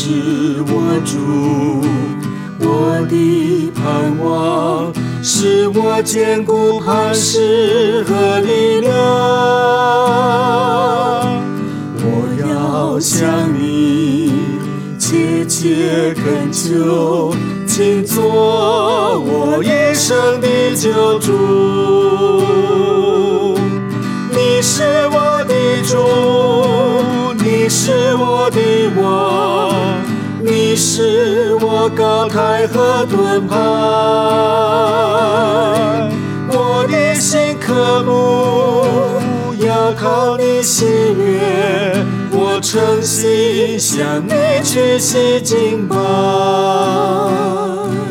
是我主，我的盼望，是我坚固磐石和力量。我要向你切切恳求，请做我一生的救主。你是我的主，你是我的王，你是我高台和盾牌。我的心渴慕，要靠你喜悦，我诚心向你屈膝敬拜。